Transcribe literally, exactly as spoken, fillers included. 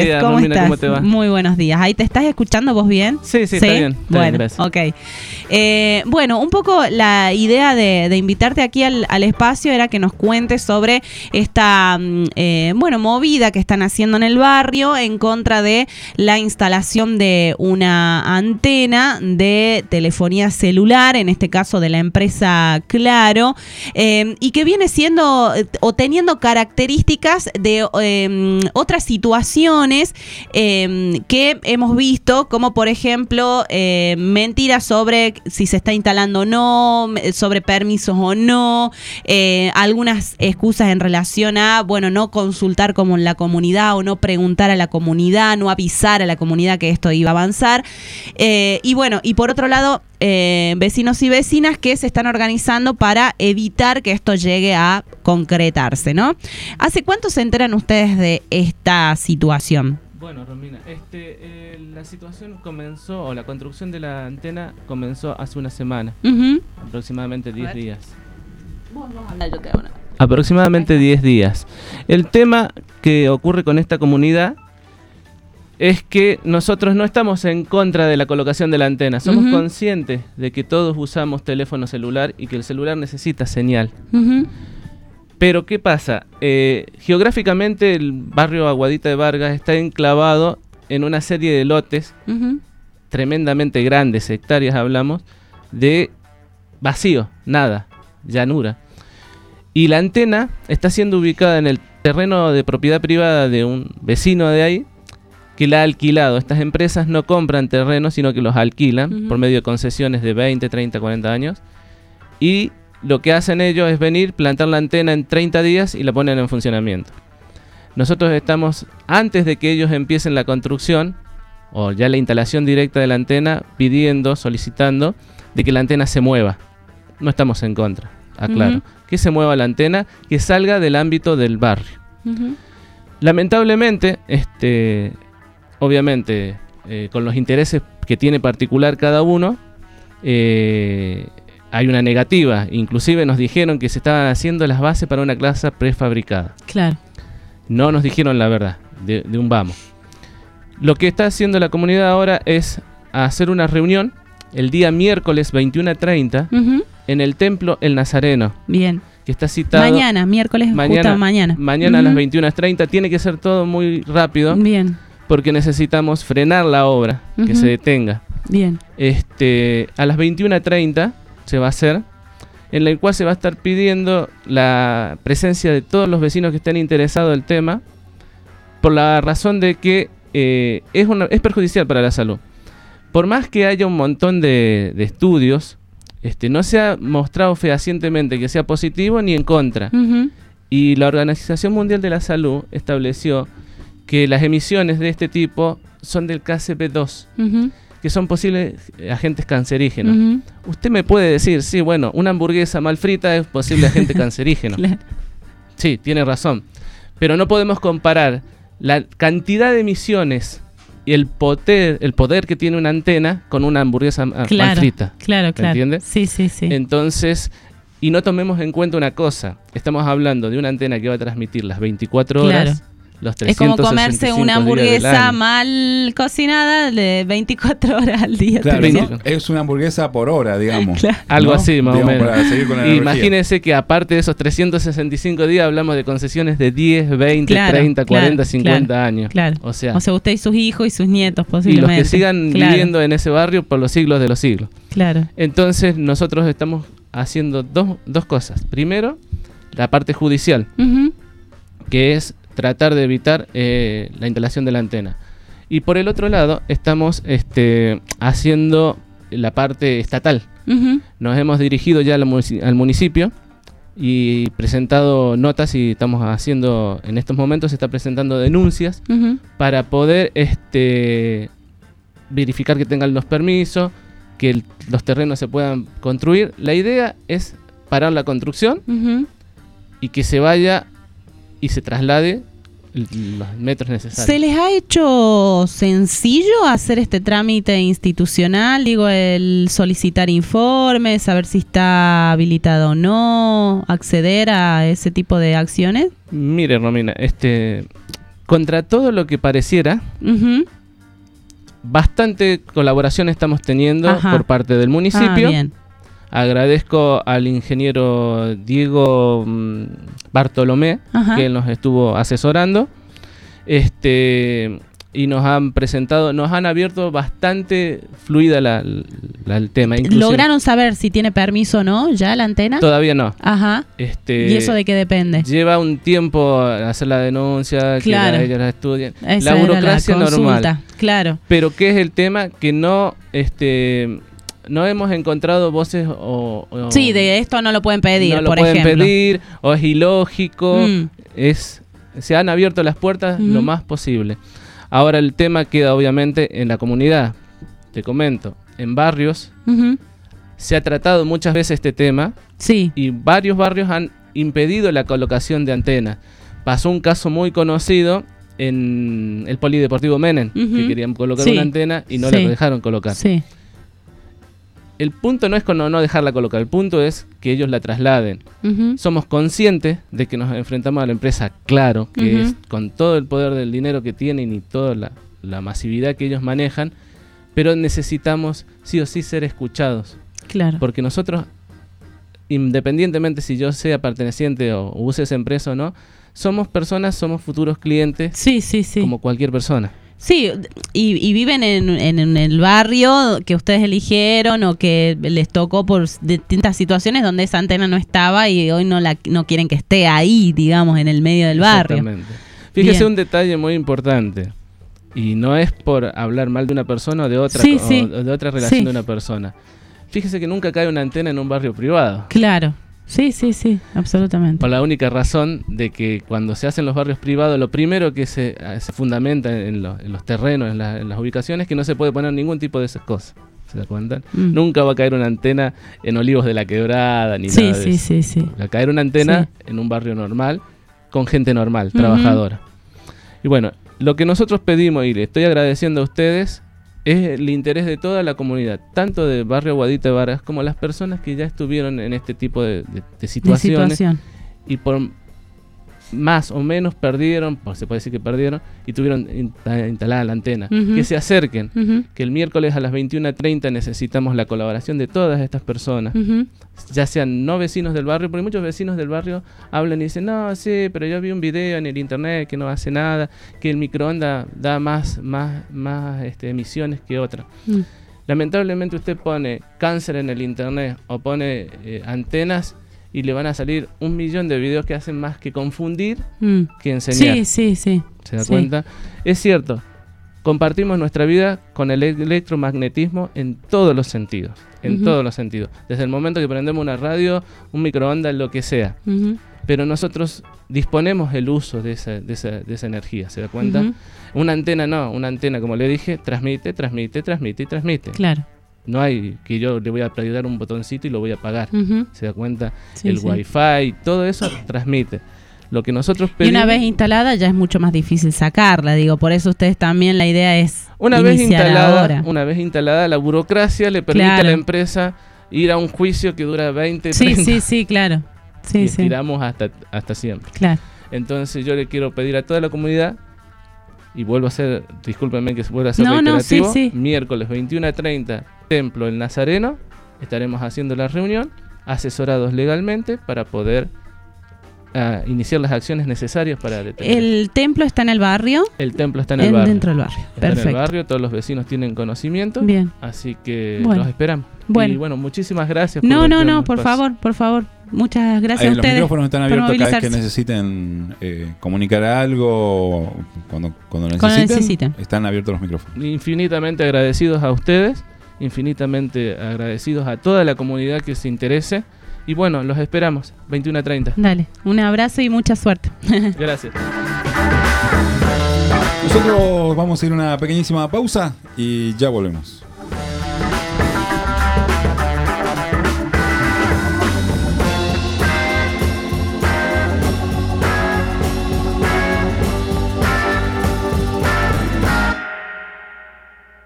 días, ¿Cómo Romina, estás? ¿cómo te va? Muy buenos días. ¿Ahí te estás escuchando vos bien? Sí, sí, está bien. Está bueno, bien, gracias. ok. Eh, bueno, un poco la idea de, de invitarte aquí al, al espacio era que nos cuentes sobre esta, eh, bueno, movida que están haciendo en el barrio en contra de la instalación de una antena de telefonía celular, en este caso de la empresa Claro, eh, y que viene siendo o teniendo características de eh, otras situaciones eh, que hemos visto, como por ejemplo eh, mentiras sobre si se está instalando o no, sobre permisos o no, eh, algunas excusas en relación a, bueno, no consultar como en la comunidad o no preguntar a la comunidad, no avisar a la comunidad que esto iba a avanzar. Eh, y bueno, y por otro lado, eh, vecinos y vecinas que se están organizando para evitar que esto llegue a concretarse, ¿no? ¿Hace cuánto se enteran ustedes de esta situación? Bueno, Romina, este, eh, la situación comenzó, o la construcción de la antena comenzó hace una semana, Uh-huh. aproximadamente diez días. Vos, vos habla, yo te hago una. Aproximadamente diez días. El tema que ocurre con esta comunidad es que nosotros no estamos en contra de la colocación de la antena. Somos Uh-huh. conscientes de que todos usamos teléfono celular y que el celular necesita señal. Uh-huh. Pero ¿qué pasa? Eh, geográficamente el barrio Aguadita de Vargas está enclavado en una serie de lotes Uh-huh. tremendamente grandes, hectáreas hablamos, de vacío, nada, llanura. Y la antena está siendo ubicada en el terreno de propiedad privada de un vecino de ahí, que la ha alquilado. Estas empresas no compran terrenos, sino que los alquilan Uh-huh. por medio de concesiones de veinte, treinta, cuarenta años. Y lo que hacen ellos es venir, plantar la antena en treinta días y la ponen en funcionamiento. Nosotros estamos, antes de que ellos empiecen la construcción, o ya la instalación directa de la antena, pidiendo, solicitando, de que la antena se mueva. No estamos en contra, aclaro. Uh-huh. Que se mueva la antena, que salga del ámbito del barrio. Uh-huh. Lamentablemente, este, obviamente, eh, con los intereses que tiene particular cada uno, eh, hay una negativa. Inclusive nos dijeron que se estaban haciendo las bases para una clase prefabricada. Claro. No nos dijeron la verdad, de, de un vamos. Lo que está haciendo la comunidad ahora es hacer una reunión el día miércoles veintiuno treinta Uh-huh. en el Templo El Nazareno, Bien. que está citado... Mañana, miércoles, Mañana, justo mañana. Mañana Uh-huh. a las veintiuna treinta. Tiene que ser todo muy rápido, Bien, porque necesitamos frenar la obra, que Ujú. se detenga. bien. Este, a las veintiuna treinta se va a hacer, en el cual se va a estar pidiendo la presencia de todos los vecinos que estén interesados en el tema, por la razón de que eh, es, una, es perjudicial para la salud. Por más que haya un montón de, de estudios, este, no se ha mostrado fehacientemente que sea positivo ni en contra. Uh-huh. Y la Organización Mundial de la Salud estableció que las emisiones de este tipo son del K C P dos, Uh-huh. que son posibles agentes cancerígenos. Uh-huh. Usted me puede decir, sí, bueno, una hamburguesa mal frita es posible agente cancerígeno. Claro. Sí, tiene razón. Pero no podemos comparar la cantidad de emisiones y el poder, el poder que tiene una antena con una hamburguesa ah, Claro, mal frita. claro, ¿Me claro. entiende? Sí, sí, sí. Entonces, y no tomemos en cuenta una cosa. Estamos hablando de una antena que va a transmitir las veinticuatro horas, Claro. los Es como trescientos sesenta y comerse cinco una días del hamburguesa año. mal cocinada de veinticuatro horas al día. Claro, ¿te no, parece? es una hamburguesa por hora, digamos. Claro. Algo ¿no? así, más Digamos, o menos. para seguir con la analogía. Imagínense que aparte de esos trescientos sesenta y cinco días, hablamos de concesiones de diez, veinte, Claro, treinta, claro, cuarenta, cincuenta claro, años. Claro. O sea, O sea, usted y sus hijos y sus nietos y los posiblemente. que sigan Claro, viviendo en ese barrio por los siglos de los siglos. Claro. Entonces, nosotros estamos haciendo dos, dos cosas. Primero, la parte judicial, Uh-huh. que es tratar de evitar eh, la instalación de la antena. Y por el otro lado, estamos este, haciendo la parte estatal. Uh-huh. Nos hemos dirigido ya al, munici- al municipio y presentado notas, y estamos haciendo, en estos momentos se está presentando denuncias Uh-huh. para poder este, verificar que tengan los permisos, que el- los terrenos se puedan construir. La idea es parar la construcción Uh-huh. y que se vaya y se traslade l- los metros necesarios. ¿Se les ha hecho sencillo hacer este trámite institucional? Digo, el solicitar informes, saber si está habilitado o no, acceder a ese tipo de acciones. Mire, Romina, este, contra todo lo que pareciera, Uh-huh. bastante colaboración estamos teniendo Ajá. por parte del Ah, municipio. bien. Agradezco al ingeniero Diego mm, Bartolomé, Ajá. que él nos estuvo asesorando. Este, y nos han presentado, nos han abierto bastante fluida la, la- el tema. Inclusive- ¿Lograron saber si tiene permiso o no ya la antena? Todavía no. Ajá. Este, ¿Y eso de qué depende? Lleva un tiempo hacer la denuncia, Claro. que la- ellos la estudien. Esa La era burocracia consulta, normal. Claro. Pero ¿qué es el tema? Que no, este, no hemos encontrado voces o, o- Sí, de esto no lo pueden pedir, no lo por pueden ejemplo. pedir, o es ilógico. Mm. Es, se han abierto las puertas Ujú. lo más posible. Ahora el tema queda obviamente en la comunidad. Te comento, en barrios Ujú. se ha tratado muchas veces este tema Sí. y varios barrios han impedido la colocación de antenas. Pasó un caso muy conocido en el Polideportivo Menem, Ujú. que querían colocar Sí. una antena y no Sí. la dejaron colocar. Sí. El punto no es con no, no dejarla colocar, el punto es que ellos la trasladen. Ujú. Somos conscientes de que nos enfrentamos a la empresa, claro, que Ujú. es con todo el poder del dinero que tienen y toda la, la masividad que ellos manejan, pero necesitamos sí o sí ser escuchados, Claro. porque nosotros, independientemente si yo sea perteneciente o use esa empresa o no, somos personas, somos futuros clientes Sí, sí, sí. como cualquier persona. Sí, y, y viven en, en- en el barrio que ustedes eligieron o que les tocó por distintas situaciones donde esa antena no estaba y hoy no la no quieren que esté ahí, digamos, en el medio del barrio. Exactamente. Fíjese Bien. un detalle muy importante. Y no es por hablar mal de una persona o de otra, Sí, o sí. de otra relación Sí. de una persona. Fíjese que nunca cae una antena en un barrio privado. Claro. Sí, sí, sí, absolutamente. Por la única razón de que cuando se hacen los barrios privados, lo primero que se, eh, se fundamenta en, lo- en los terrenos, en, la- en las ubicaciones, es que no se puede poner ningún tipo de esas cosas. ¿Se da cuenta? Mm. Nunca va a caer una antena en Olivos de la Quebrada, ni Sí, nada de sí, eso. sí, sí. Va a caer una antena Sí. en un barrio normal, con gente normal, Ujú. trabajadora. Y bueno, lo que nosotros pedimos, y le estoy agradeciendo a ustedes, es el interés de toda la comunidad, tanto de Barrio Guadita de Vargas como las personas que ya estuvieron en este tipo de, de- de De situaciones situación. y por más o menos perdieron, pues se puede decir que perdieron, y tuvieron insta- instalada la antena. Ujú. Que se acerquen, Ujú, que el miércoles a las veintiuna treinta necesitamos la colaboración de todas estas personas, ujú. ya sean no vecinos del barrio, porque muchos vecinos del barrio hablan y dicen, no, sí, pero yo vi un video en el internet que no hace nada, que el microondas da más, más, más este, emisiones que otra. Mm. Lamentablemente usted pone cáncer en el internet o pone eh, antenas y le van a salir un millón de videos que hacen más que confundir Mm. que enseñar. Sí, sí, sí. ¿Se da sí. cuenta? Es cierto, compartimos nuestra vida con el electromagnetismo en todos los sentidos, en Ujú. todos los sentidos. Desde el momento que prendemos una radio, un microondas, lo que sea. Ujú, Pero nosotros disponemos el uso de esa, de esa, de esa energía, ¿se da cuenta? ujú. Una antena no, una antena, como le dije, transmite, transmite, transmite y transmite. Claro. No hay que yo le voy a apretar un botoncito y lo voy a apagar. Ujú. ¿Se da cuenta? Sí, el sí. wifi, todo eso transmite. Lo que nosotros Y pedimos... una vez instalada ya es mucho más difícil sacarla, digo, por eso ustedes también la idea es Una vez iniciar instalada, ahora. una vez instalada, la burocracia le permite Claro. a la empresa ir a un juicio que dura veinte, Sí, treinta sí, sí, claro. Sí, y sí. estiramos hasta, hasta siempre. Claro. Entonces yo le quiero pedir a toda la comunidad, y vuelvo a ser, discúlpenme que se vuelva a ser No, no, reiterativo, sí, sí. miércoles veintiuna treinta, Templo El Nazareno, estaremos haciendo la reunión, asesorados legalmente para poder ah, iniciar las acciones necesarias para detener. El, El templo está en el barrio, el templo está en el en- barrio. dentro del barrio. Está en el Perfecto. barrio, todos los vecinos tienen conocimiento. Bien. Así que Bueno. los esperamos. Bueno. Y bueno, muchísimas gracias. No, por no, darnos no, el por espacio. favor, por favor. Muchas gracias Ahí, a los ustedes. micrófonos están por abiertos cada vez que movilizarse. necesiten eh, comunicar algo, cuando, cuando lo Cuando necesiten, necesiten. están abiertos los micrófonos. Infinitamente agradecidos a ustedes, infinitamente agradecidos a toda la comunidad que se interese. Y bueno, los esperamos, veintiuna treinta. Dale, un abrazo y mucha suerte. Gracias. Nosotros vamos a ir a una pequeñísima pausa y ya volvemos.